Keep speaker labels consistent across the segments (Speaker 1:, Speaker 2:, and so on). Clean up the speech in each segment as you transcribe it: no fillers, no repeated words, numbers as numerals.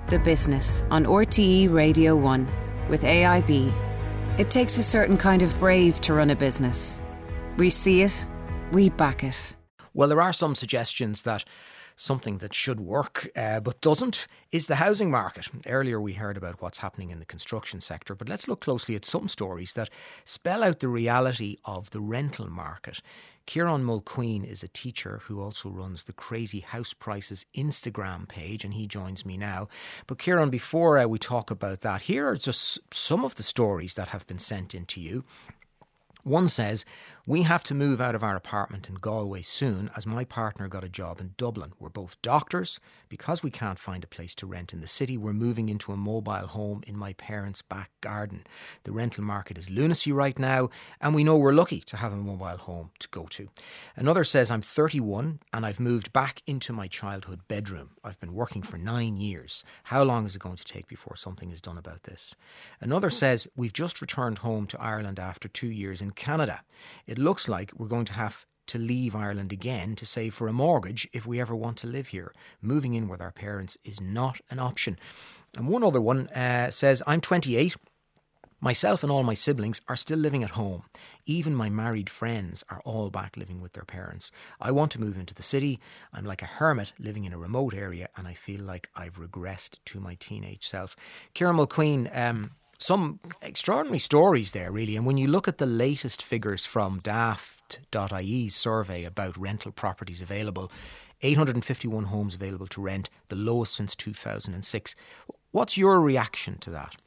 Speaker 1: The Business on RTE Radio 1 with AIB. It takes a certain kind of brave to run a business. We see it, we back it.
Speaker 2: Well, there are some suggestions that something that should work but doesn't is the housing market. Earlier we heard about what's happening in the construction sector, but let's look closely at some stories that spell out the reality of the rental market. Kieran Mulqueen is a teacher who also runs the Crazy House Prices Instagram page, and he joins me now. But Kieran, before we talk about that, here are just some of the stories that have been sent in to you. One says, "We have to move out of our apartment in Galway soon as my partner got a job in Dublin. We're both doctors. Because we can't find a place to rent in the city, we're moving into a mobile home in my parents' back garden. The rental market is lunacy right now, and we know we're lucky to have a mobile home to go to." Another says, "I'm 31 and I've moved back into my childhood bedroom. I've been working for 9 years. How long is it going to take before something is done about this?" Another says, "We've just returned home to Ireland after 2 years in Canada. It looks like we're going to have to leave Ireland again to save for a mortgage if we ever want to live here. Moving in with our parents is not an option." And one other one says, "I'm 28. Myself and all my siblings are still living at home. Even my married friends are all back living with their parents. I want to move into the city. I'm like a hermit living in a remote area and I feel like I've regressed to my teenage self." Kieran Mulqueen, some extraordinary stories there, really. And when you look at the latest figures from daft.ie's survey about rental properties available, 851 homes available to rent, the lowest since 2006. What's your reaction to that?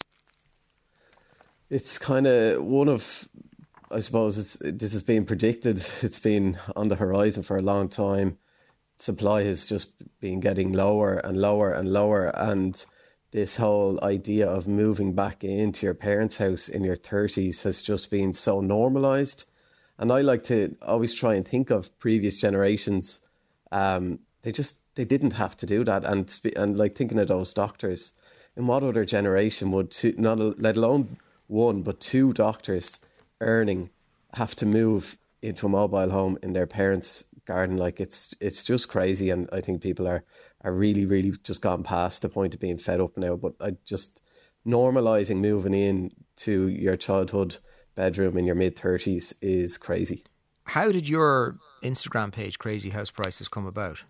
Speaker 3: It's kind of one of, I suppose, this has been predicted. It's been on the horizon for a long time. Supply has just been getting lower and lower and lower, and this whole idea of moving back into your parents' house in your 30s has just been so normalised. And I like to always try and think of previous generations. They didn't have to do that. And like thinking of those doctors, in what other generation would let alone one, but two doctors earning have to move into a mobile home in their parents' garden? Like it's just crazy. And I think people are really, really just gone past the point of being fed up now. But normalising moving in to your childhood bedroom in your mid-30s is crazy.
Speaker 2: How did your Instagram page, Crazy House Prices, come about?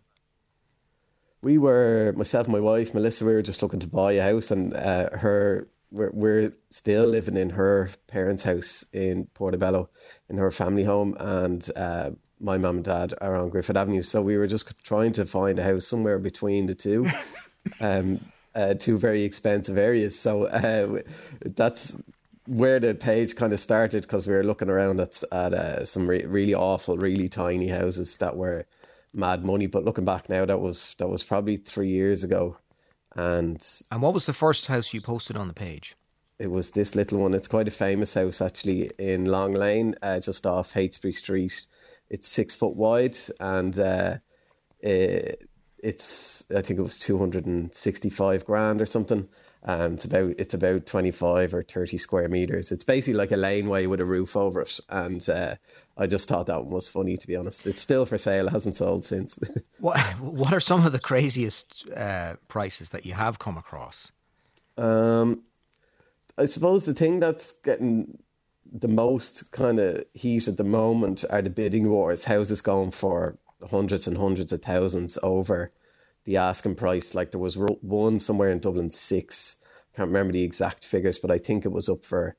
Speaker 3: Myself and my wife, Melissa, we were just looking to buy a house, and we're still living in her parents' house in Portobello, in her family home, and my mum and dad are on Griffith Avenue. So we were just trying to find a house somewhere between the two, two very expensive areas. So that's where the page kind of started, because we were looking around at some really awful, really tiny houses that were mad money. But looking back now, that was probably 3 years ago. And
Speaker 2: what was the first house you posted on the page?
Speaker 3: It was this little one. It's quite a famous house actually in Long Lane, just off Heytesbury Street. It's 6 foot wide, and it's, I think it was 265 grand or something. It's about 25 or 30 square meters. It's basically like a laneway with a roof over it. And I just thought that one was funny, to be honest. It's still for sale, it hasn't sold since.
Speaker 2: What are some of the craziest prices that you have come across?
Speaker 3: I suppose the thing that's getting the most kind of heat at the moment are the bidding wars. Houses going for hundreds and hundreds of thousands over the asking price. Like there was one somewhere in Dublin, can't remember the exact figures, but I think it was up for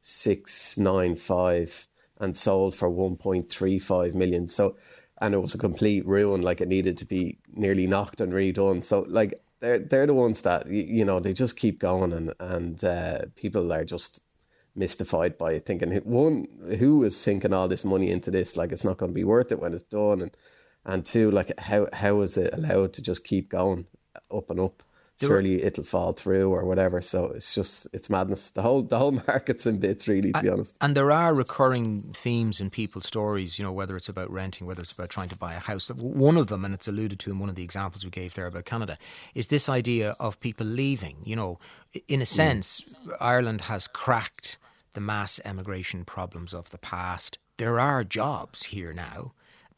Speaker 3: 695 and sold for 1.35 million. So, and it was a complete ruin. Like it needed to be nearly knocked and redone. So like they're the ones that, you know, they just keep going, and people are just mystified by it, thinking, who is sinking all this money into this? Like it's not going to be worth it when it's done. And two, like how is it allowed to just keep going up and up? Surely it'll fall through or whatever. So it's madness. The whole market's in bits, really, to be honest.
Speaker 2: And there are recurring themes in people's stories, you know, whether it's about renting, whether it's about trying to buy a house. One of them, and it's alluded to in one of the examples we gave there about Canada, is this idea of people leaving. You know, in a sense, Ireland has cracked the mass emigration problems of the past. There are jobs here now.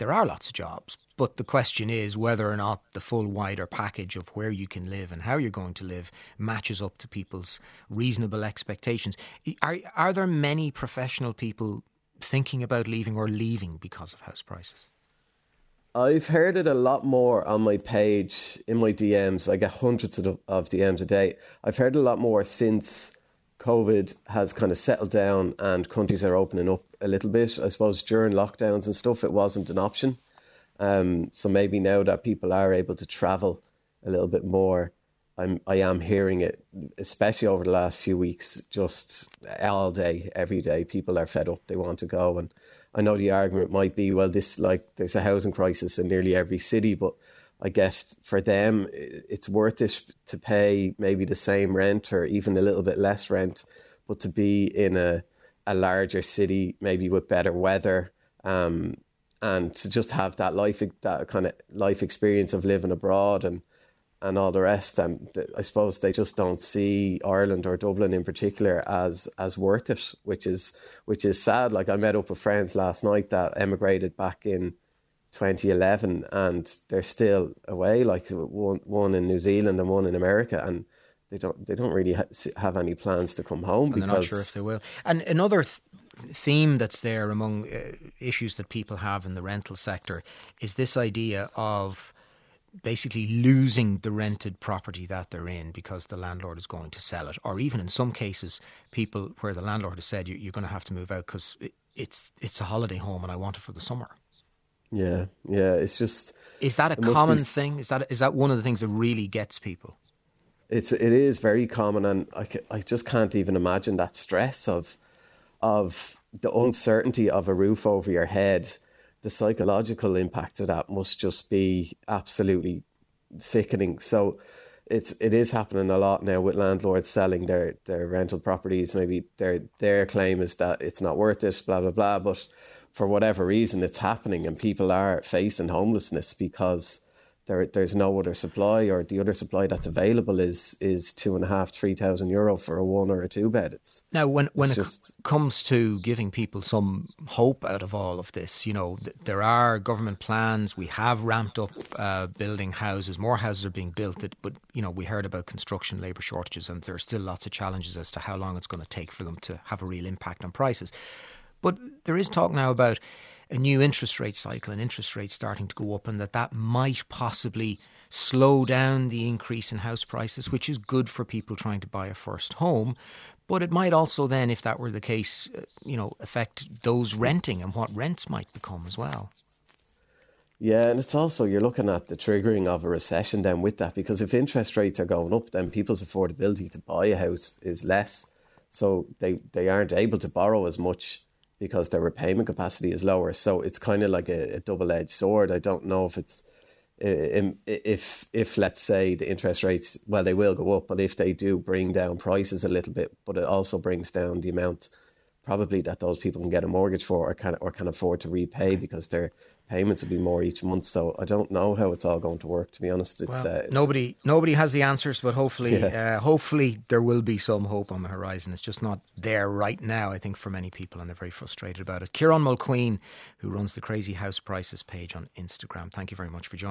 Speaker 2: there are lots of jobs, but the question is whether or not the full wider package of where you can live and how you're going to live matches up to people's reasonable expectations. Are there many professional people thinking about leaving or leaving because of house prices?
Speaker 3: I've heard it a lot more on my page, in my DMs. I get hundreds of DMs a day. I've heard a lot more since COVID has kind of settled down and countries are opening up a little bit. I suppose during lockdowns and stuff, it wasn't an option. So maybe now that people are able to travel a little bit more, I am hearing it, especially over the last few weeks, just all day, every day. People are fed up. They want to go. And I know the argument might be, well, there's a housing crisis in nearly every city, but I guess for them, it's worth it to pay maybe the same rent or even a little bit less rent, but to be in a larger city, maybe with better weather, and to just have that kind of life experience of living abroad and all the rest. And I suppose they just don't see Ireland or Dublin in particular as worth it, which is sad. Like, I met up with friends last night that emigrated back in 2011 and they're still away, like one in New Zealand and one in America, and they don't really have any plans to come home,
Speaker 2: and they're not sure if they will. And another theme that's there among issues that people have in the rental sector is this idea of basically losing the rented property that they're in because the landlord is going to sell it, or even in some cases people where the landlord has said you're going to have to move out because it's a holiday home and I want it for the summer.
Speaker 3: Yeah, it's just...
Speaker 2: Is that a common thing? Is that one of the things that really gets people?
Speaker 3: It is very common, and I just can't even imagine that stress of the uncertainty of a roof over your head. The psychological impact of that must just be absolutely sickening. So it is happening a lot now with landlords selling their rental properties. Maybe their claim is that it's not worth it, blah, blah, blah. But for whatever reason, it's happening and people are facing homelessness because there's no other supply, or the other supply that's available is €2,500-3,000 for a 1 or a 2 bed.
Speaker 2: Now, when it comes to giving people some hope out of all of this, you know, there are government plans. We have ramped up building houses. More houses are being built. But, you know, we heard about construction labour shortages, and there are still lots of challenges as to how long it's going to take for them to have a real impact on prices. But there is talk now about a new interest rate cycle and interest rates starting to go up, and that might possibly slow down the increase in house prices, which is good for people trying to buy a first home. But it might also then, if that were the case, affect those renting and what rents might become as well.
Speaker 3: Yeah, and it's also, you're looking at the triggering of a recession then with that, because if interest rates are going up, then people's affordability to buy a house is less. So they aren't able to borrow as much because their repayment capacity is lower. So it's kind of like a double-edged sword. I don't know if it's if let's say the interest rates, well, they will go up, but if they do bring down prices a little bit, but it also brings down the amount probably that those people can get a mortgage for or can afford to repay, because their payments will be more each month. So I don't know how it's all going to work, to be honest.
Speaker 2: Nobody has the answers, but hopefully there will be some hope on the horizon. It's just not there right now, I think, for many people, and they're very frustrated about it. Kieran Mulqueen, who runs the Crazy House Prices page on Instagram, thank you very much for joining.